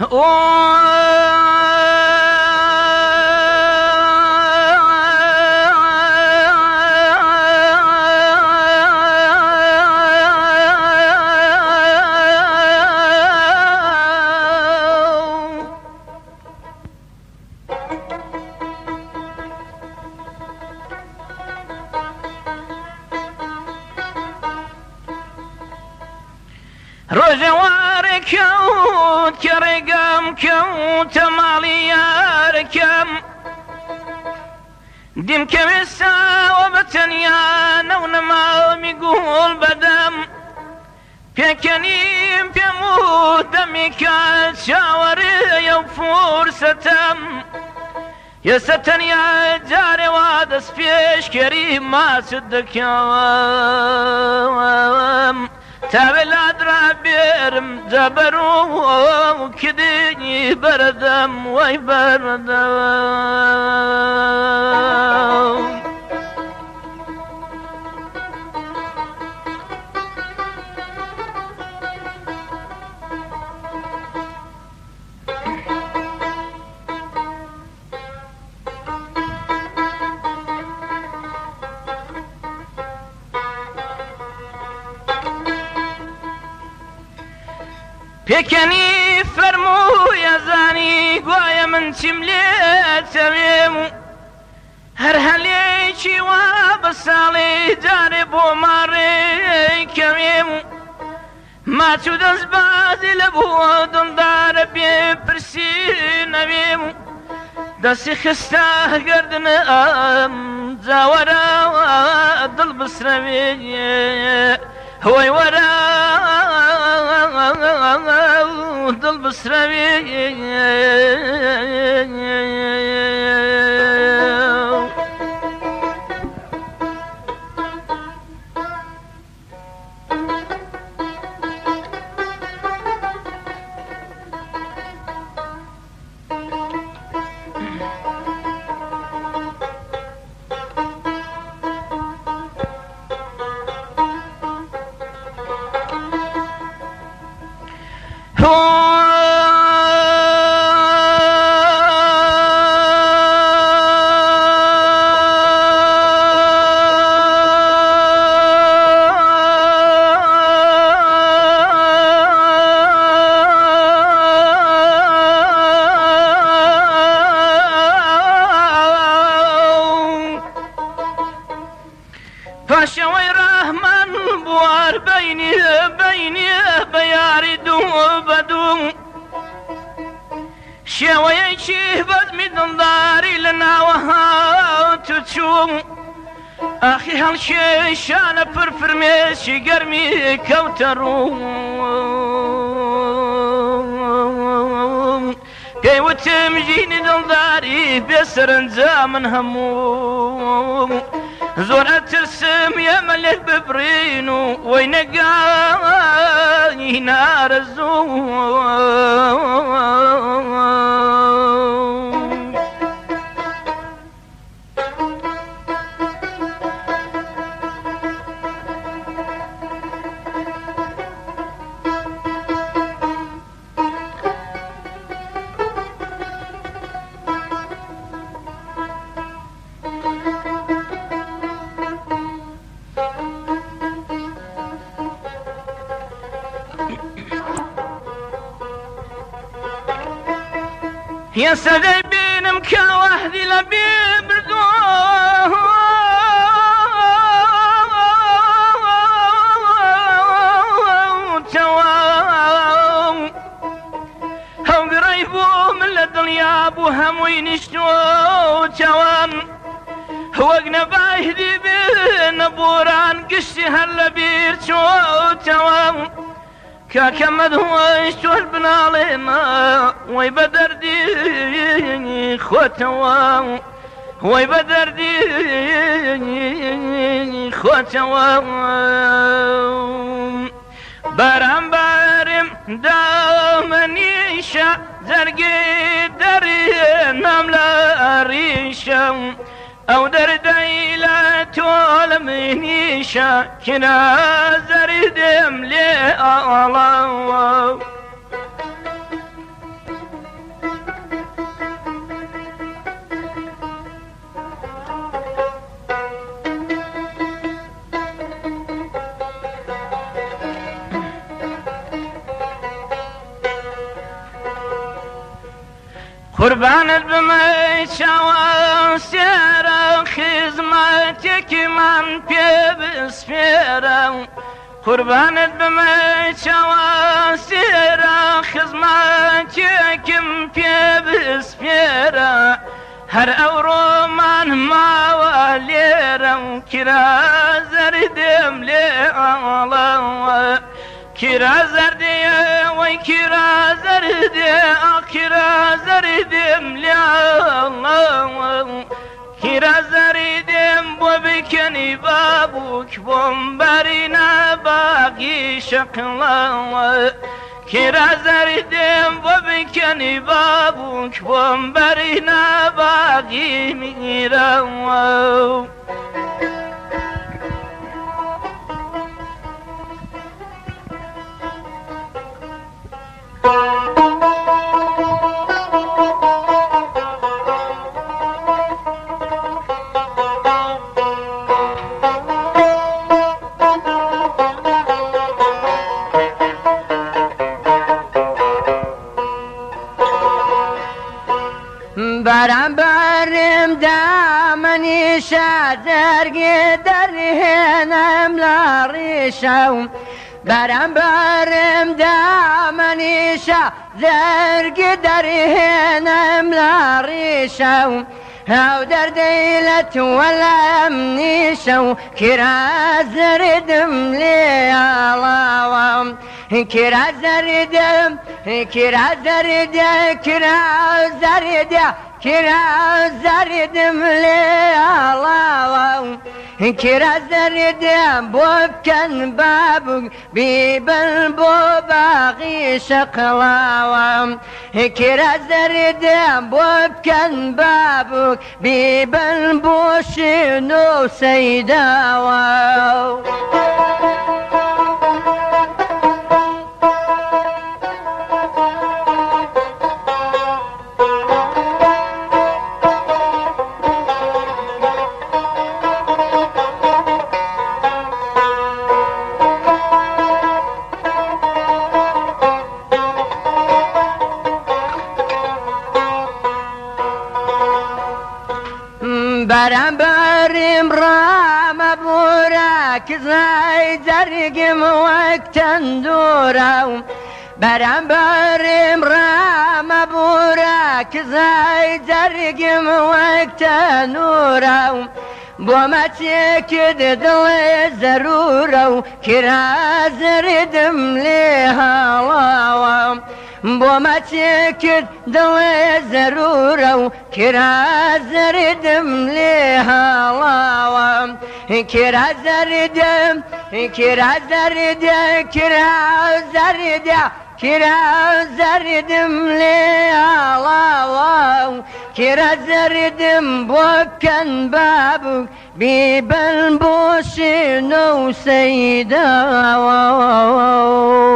ڕۆژەوارە کەوت کە ڕێگەم کەوتە ماڵی یارەکەم دیمکەوێستاوە بە تەنیا نەو نەمامی گوڵ بەدەم پێکەنیم پێم و دەمێکە چاوەڕێیە و فورسەتەم ئێستا تەنیا جارێوا دەست پێشکەری ماچت دەکەوم تاوێ لادرا بێرم جەبەر و کدنی بەردەم وای بەردەم پێکەنی فەرموویە زانی گوایە من چیم لێ چەوێم و هەر هەلێکی وا بە ساڵی جارێ بۆ ماڕێی کەوێم و ماچ و دەست بازی لە بۆ دڵدارە بێ پرسی نەوێم و دەستی خستە گەردنە جاوەرە دڵ بسرەوێ هۆی وەرە دڵ بسرەوێ پاشەوەی ڕەحمان بوار بەینێ بە یاری دوو بە دوو شێوەیەکی بەدمی دڵداری لە ناوە هات و چووم ئاخی هەڵکێشانە پرفرمێشی گەرمی کەوتە ڕوو پێیوتم ژینی دڵداری بێسەرنجامن هەموو زۆر ئەترسم ئێمە لێ ببڕین و وەی نەگانی نارەزوو هێستا دەیبینم کە وەحدی لە بێ بردووەتەوە هەوگڕەی بوو من لە دڵیا بوو هەمووی نیشتوەتەوە وەک نەباهدی بێنە بۆران گشتی هەر لە بیر چۆتەوە کاکە مەدهوەش تۆر بناڵێمە وەی بە دەردی خۆتەوە وەی بە دەردی خۆتەوە بەرامبارم دامەنیشە جەرگی دەری نام لە ڕیشە ئەو دەردەی لە تۆ لە منیشە کینازەری دێم لێ ئاڵەوە قربانت بمي شوا سيرا خزمتك من بي بسفيرا قربانت بمي شوا سيرا خزمتك من بي بسفيرا هر اورو من ما وليرا كرا زردم لي الله كرا زردي وي كرا زردي كرا زردم لي الله كرا زردم وبكني بابك بمبرنا باقي شقلا كرا زردم وبكني بابك بمبرنا باقي ميرا برم برم دامنی شادرگی درهنم لاریشم برم برم دامنی شادرگی درهنم لاریشم هاو در دیلت ولم نیشو کرا زردم لی آلاوام کرا زردم کرا زردم کرا زردم کرا زردم لی آلاوام کرا زردم بوبکن بابک بیبن بو باقی شقلاوام کرا زردم بوبکن بابک بیبن بو شنو سیداوام برم برم رام بوراك زي درقم وقتن دورم برم برم رام بوراك زي درقم وقتن دورم بوما تكد دل ضرورة كرا زردم ليها واوام بوما تكد دل ضرورة كرا زردم ليها واوام كرا زردم كرا زردم كرا زردم كرا زردم لي الله كرا زردم بوكن بابك بيبن بوشي نو سيدا